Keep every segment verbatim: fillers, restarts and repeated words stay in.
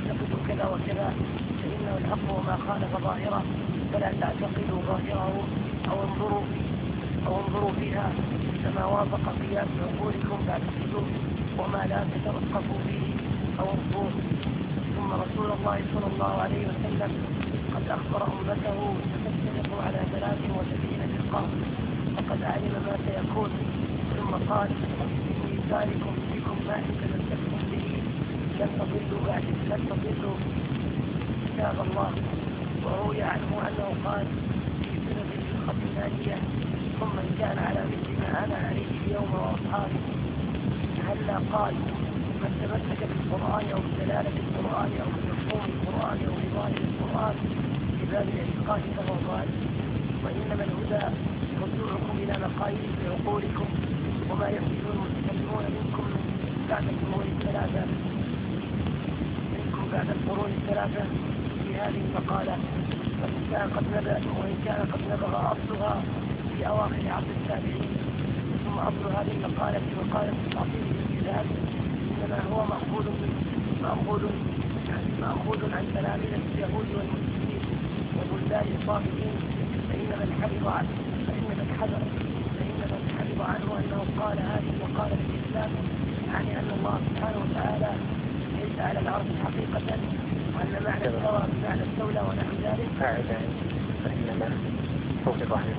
تعتقد كذا وكذا فإنه الحق وما خالف ظاهره فلا تعتقدوا ظاهره أو انظروا أو انظروا فيها فما وافق قياس عقولكم فاعتقدوا وما لا تترقبوا به أو انظروا. ثم رسول الله صلى الله عليه وسلم قد أخبر أمته ستفترق على ثلاث وسبعين فرقة فقد علم ما سيكون. ثم قال إني تارك فيكم ما إن تمسكتم به لن تضلوا بعد لن تضلوا كتاب الله. وروي عنه أنه قال في سنة الفرقة الثانية ثم إن كان على مثل ما أنا عليه اليوم وأصحابي هلا قال من تمسك بالقرآن أو بدلالة القرآن أو بمفهوم القرآن أو بظاهر القرآن بباب الاعتقاد فهو ضال. وإنما الهدى رجوعكم إلى مقاييس عقولكم وما يحدث المتكلمون منكم بعد القرون الثلاثة منكم بعد القرون الثلاثة في هذه المقالة وإن كان قد نبغ وإن كان قد نبغ أصلها في أواخر عصر التابعين. ثم أصل هذه المقالة مقالة التعطيل بالكتاب إنما هو مأخوذ مأخوذ مأخوذ عن تلاميذ اليهود والمسلمين وبلدان الصابئين فإن من حفظ عنه فإن من حفظ فإن من حفظ عنه أنه قال هذه المقالة في الإسلام يعني أن الله سبحانه وتعالى ليس على الأرض حقيقة وأن معنى الثوى بمعنى الدولة ونحو ذلك. فإن من حفظ عنه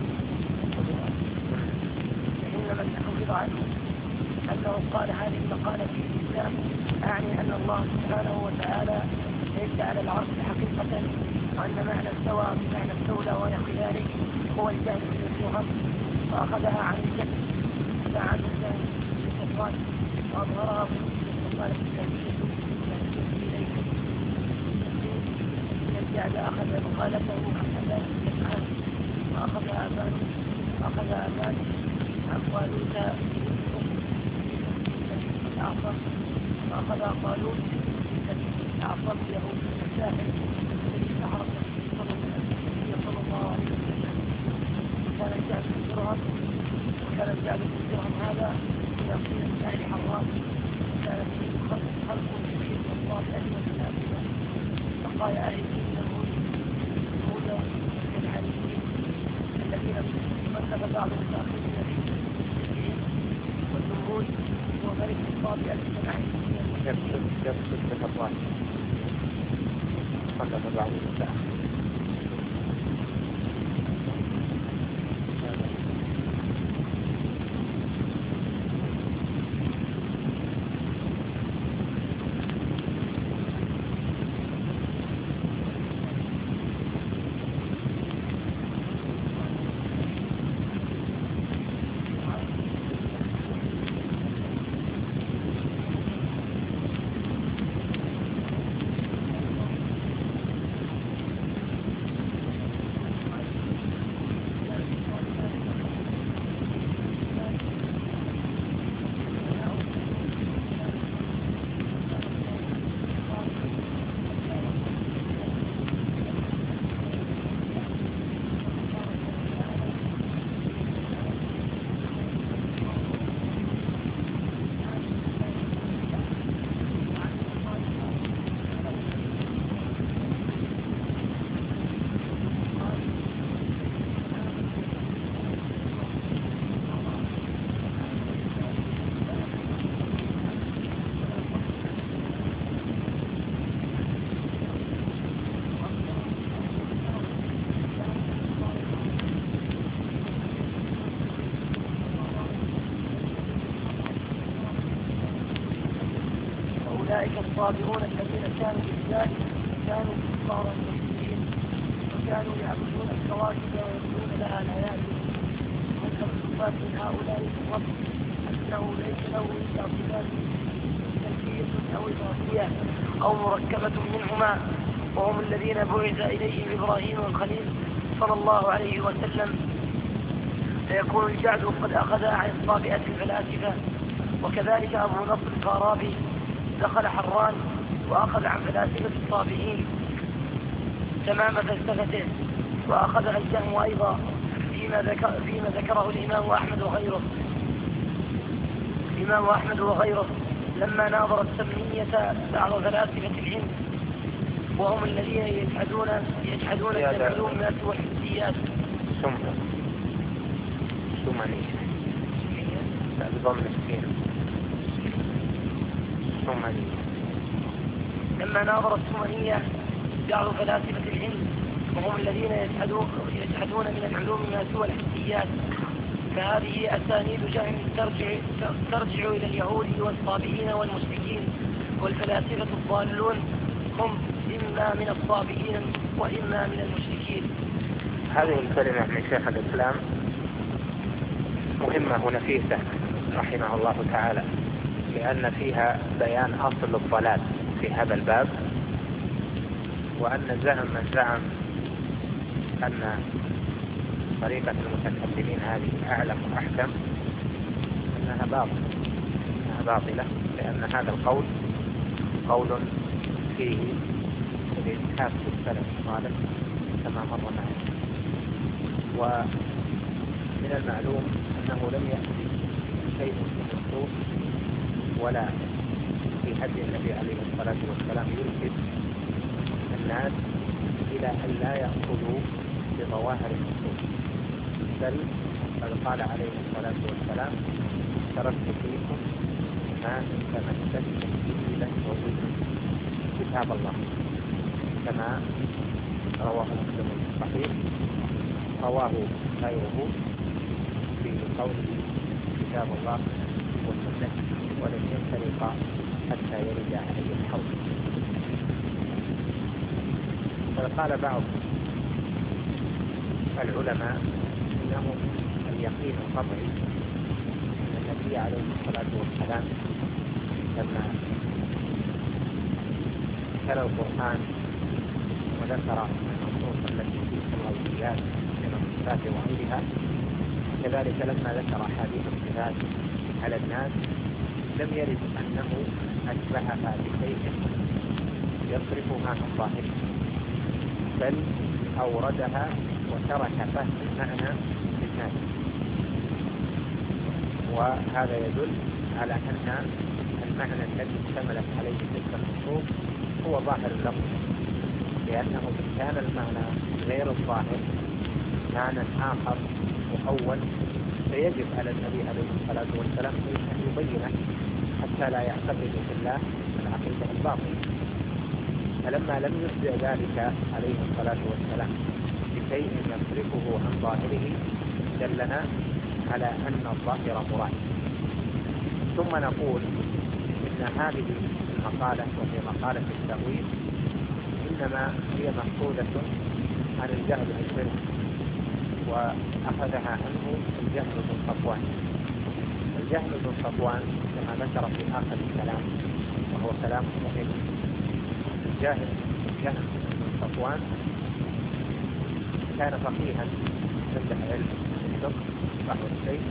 فإن من حفظ عنه أنه قال هذه المقالة في الإسلام أعني أن الله سبحانه وتعالى ليس على العرش حقيقة وأن معنى السوى بمعنى الدولة ونحو ذلك هو الجهل بالفهم فأخذها عن الجهل فعن الجهل بالصفات وأظهرها في الصفات التنفيذ إليه. إن الجهل أخذ مقالته عن أبان الإسلام وأخذ أبان وأخذ أبان أقوالوتا أعصر فأخذ قالون أعصر يهود الساحل الذي سحر صلى الله عليه وسلم. كان الجعل في الدرهم وكان الجعل في الدرهم هذا من أصيل الساحل حرام وكان فيه خلق خلق في الله أجمل الآخرة فقال أهل الدين الهود الهود الحديثين الذين مثل بعض المتأخرين فيهم والجمهور وملك الصابع الاجتماعي يقصد يقصد بالأطوال خلف بعض المتأخرين. أولئك الصابرون الذين كانوا بالذات كانوا كفارا مسلمين وكانوا يعبدون الكواكب ويقولون لها الآيات. ومن الصفات من هؤلاء الرب أنه ليس له إلا صفات سلبية أو إضافية أو مركبة منهما وهم الذين بعث إليهم إبراهيم الخليل صلى الله عليه وسلم. فيكون الجعل قد أخذ عن الصابئة الفلاسفة وكذلك أبو نصر الفارابي دخل حران وأخذ عن فلاسفة الصابئين تمام فلسفته وأخذها الجهم أيضا فيما, ذكر فيما ذكره الإمام أحمد وغيره الإمام أحمد وغيره لما ناظر السمنية بعض فلاسفة الهند وهم الذين يجحدون يجحدون بالعلومات والحسيات. سمة سمنية بضم السين سمنية. لما ناظر السمنية بعض فلاسفة الهند وهم الذين يجحدون يجحدون من العلوم ما سوى الحسيات، فهذه أسانيد جهم ترجع, ترجع إلى اليهود والصابئين والمشركين، والفلاسفة الضالون هم إما من الصابئين وإما من المشركين. هذه الكلمة من شيخ الإسلام مهمة ونفيسة رحمه الله تعالى، لأن فيها بيان أصل الضلال في هذا الباب، وأن زعم من زعم أن طريقة المتكلمين هذه أعلم وأحكم أنها باطلة أنها باطلة لأن هذا القول قول فيه الإجحاف بالسلف الصالح كما مر معنا. ومن المعلوم أنه لم يأتي شيء في النصوص ولا في هدي النبي عليه الصلاة والسلام يرشد الناس إلى أن لا يأخذوا بظواهر النصوص، بل قد قال عليه الصلاة والسلام تركت فيكم ما إن تمسكتم به لن تضلوا كتاب الله، كما رواه مسلم في الصحيح، رواه غيره في قوله كتاب الله والسنة ولن يفترقا حتى يرد عليه الحوض. وقال بعض العلماء إنه اليقين القطعي أن النبي عليه الصلاة والسلام لما تلا القرآن وذكر النصوص التي في الغيبيات من الصفات وغيرها، كذلك لما ذكر أحاديث الصفات على الناس لم يرد أنه أشبهها بشيء يصرفها عن ظاهره، بل أوردها وترك فهم المعنى للناس. وهذا يدل على أن المعنى الذي اشتملت عليه تلك النصوص هو ظاهر اللفظ، لأنه إن كان المعنى غير الظاهر معنى آخر مؤول فيجب على النبي عليه الصلاة والسلام أن يبينه حتى لا يعتقد في الله العقيدة الباطلة. فلما لم يبدأ ذلك عليه الصلاة والسلام بشيء يصرفه عن ظاهره دلنا على أن الظاهر مراد. ثم نقول إن هذه المقالة وهي مقالة التأويل إنما هي مأخوذة عن الجهل بالشرك، وأخذها عنه الجهل بن صفوان. الجهل بن صفوان كما ذكر في آخر الكلام وهو كلام مهم، الجاهل الجهل بن صفوان كان فقيها عنده علم الفقه وهو الشيء،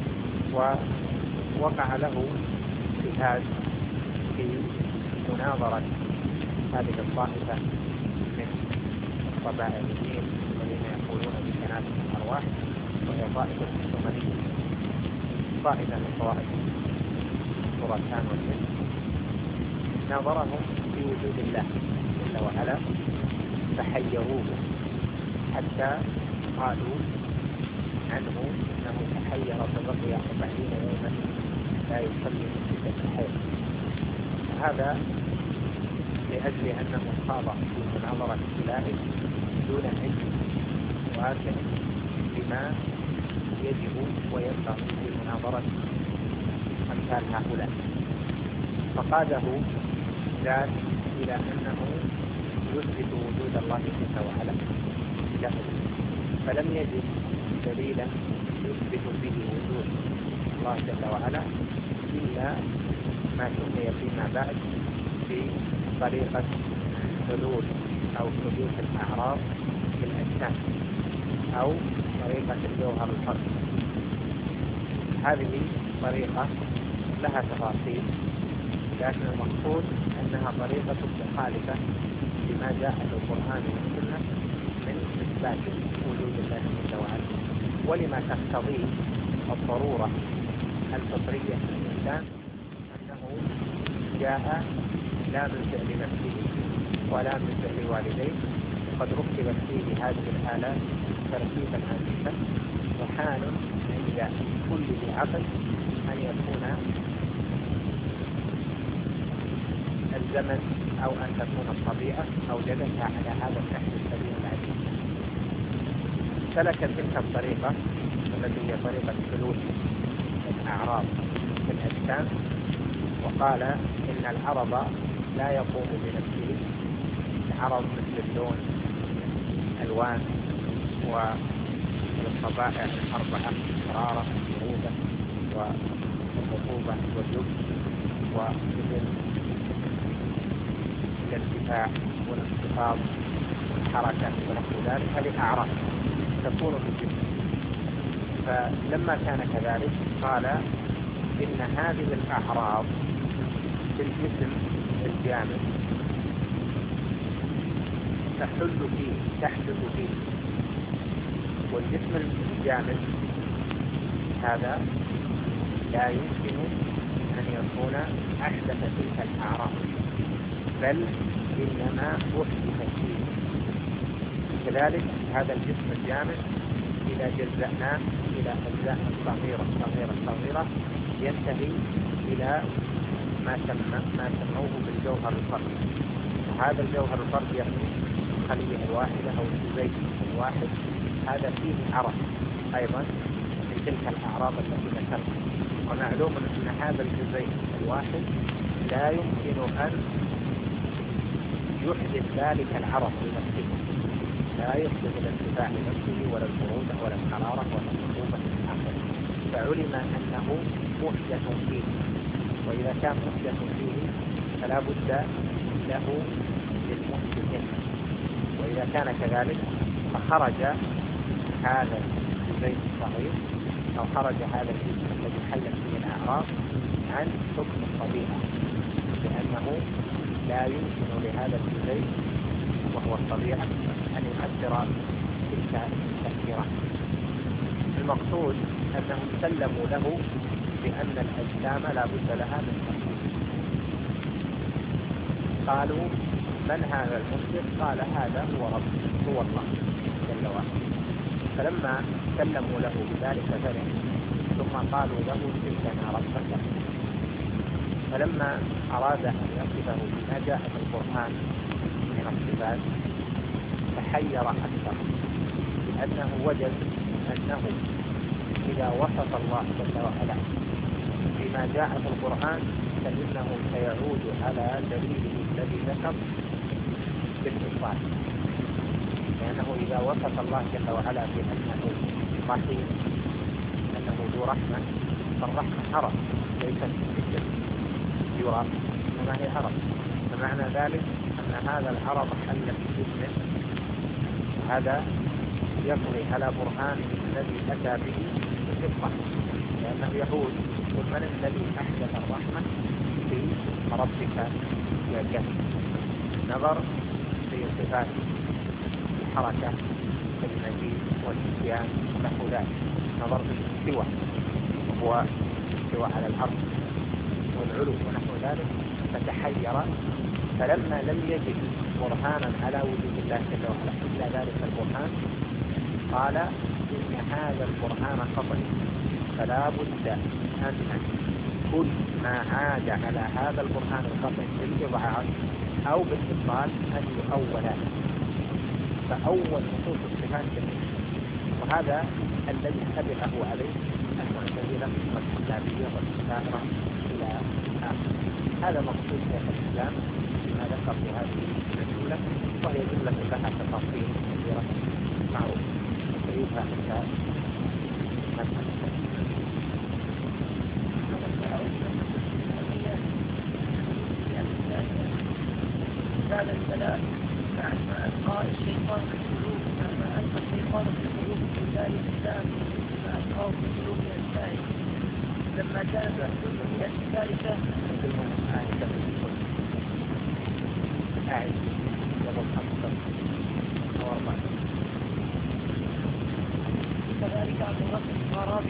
ووقع له اجتهاد في مناظرة هذه الطائفة من الطبائعيين الذين يقولون بتناسخ الأرواح، وهي طائفة السمنية، طائفة من طوائف خراسان والهند. ناظرهم في وجود الله جل وعلا فحيروه حتى قالوا عنه انه تحير فبقي أربعين يوما لا يصلي من شدة الحيض. هذا لأجل أنه خاض في مناظرة إلهي دون علم واسع بما يجب وينبغي في مناظرة أمثال هؤلاء، فقاده ذات إلى أنه يثبت وجود الله جل وعلا جهل، فلم يجد دليلا يثبت به وجود الله جل وعلا إلا ما سمي فيما بعد بطريقة حلول أو حدوث الأعراض في الأجسام أو طريقة الجوهر الفرد. هذه طريقة لها تفاصيل، لكن المقصود أنها طريقة مخالفة لما جاء في القرآن والسنة من إثبات وجود الله جل وعلا، ولما تقتضيه الضرورة الفطرية للإنسان أنه جاء لا من فعل نفسه ولا من فعل والديه، قد ركبت فيه هذه الآلات تركيبا عزيزا، وحال عند كل ذي عقل أن يكون الزمن أو أن تكون الطبيعة أوجدتها على هذا النحو السليم العزيز. سلك تلك الطريقة التي هي طريقة حلول الأعراض في الأجسام، وقال إن العرض لا يقوم بنفسه. العرض مثل اللون، الألوان، والطبائع الأربعة: حرارة، برودة، والرطوبة، واليبس، ومثل الارتفاع والانخفاض والحركة ونحو ذلك. هذه أعراض تكون في الجسم. فلما كان كذلك قال إن هذه الأعراض في الجسم الجامد تحل فيه تحدث فيه، والجسم الجامد هذا لا يمكن أن يكون أحدث تلك الأعراض، بل إنما أحدث فيه. كذلك هذا الجسم الجامد إذا جزأناه إلى أجزاء صغيرة صغيرة صغيرة ينتهي إلى ما سمى ما سموه بالجوهر الفردي. وهذا الجوهر الفردي يعني الخلية الواحدة أو الجزيء الواحد، هذا فيه عرض أيضا من تلك الأعراض التي ذكرتها. ومعلوم أن هذا الجزيء الواحد لا يمكن أن يحدث ذلك العرض لنفسه، لا يحدث الارتفاع لنفسه ولا البرودة ولا الحرارة ولا الرطوبة الآخر. فعلم أنه محدث فيه، وإذا كان محدث فيه فلا بد له للمحدث. وإذا كان كذلك فخرج هذا الجزيء الصغير أو خرج هذا الجزء الذي حلت فيه الأعراض عن حكم الطبيعة، لأنه لا يمكن لهذا الجزيء وهو الطبيعة أن يؤثر تلك التأثيرات. المقصود أنهم سلموا له بأن الأجسام لا بد لها من تحديث. قالوا: من هذا المحدث؟ قال: هذا هو رب هو الله جل وعلا. فلما سلموا له بذلك فرح، ثم قالوا له: تلك لنا ربك. فلما أراد أن يصفه بما جاء في القرآن من الصفات تحير أكثر، لأنه وجد أنه إذا وصف الله جل وعلا بما جاء في القرآن فإنه سيعود على دليله الذي ذكر بالإفراد، لأنه إذا وصف الله جل وعلا بأنه رحيم، أنه ذو رحمة، فالرحمة هرب ليست بالجسم يرى، وما هي هرب. فمعنى ذلك أن هذا الهرب حل في جسمه، وهذا يقضي على برهانه الذي أتى به بالصدق، لأنه يقول: قل من الذي أحدث الرحمة في ربك يا جهل. نظر في صفات الحركة والمجيء والإتيان ونحو ذلك، نظر في الاستواء وهو الاستواء على الأرض والعلو ونحو ذلك، فتحير. فلما لم يجد برهانا على وجود الله جل وعلا إلا ذلك البرهان، قال: إن هذا القرآن خطأ، فلا بد أن كل ما عاد على هذا القرآن الخطأ بالإضعاف أو بالإبطال أن يؤول. فأول نصوص الصفات جميعا، وهذا الذي سبقه عليه المعتزلة والكتابية والكفارة إلى آخر. هذا مقصود شيخ الإسلام فيما ذكر في هذه الجملة، وهي جملة لها تفاصيل كثيرة معروفة يريدها حتى نفهم. هذا البلاء مع ما ألقى الشيطان في القلوب، مع ما ألقى الشيطان في القلوب في ذلك الإسلام ما ألقاه في قلوب أجسائه. لما كانت الدنيا الثالثة أعد يضل حقا أو أربعة. كذلك عبد الله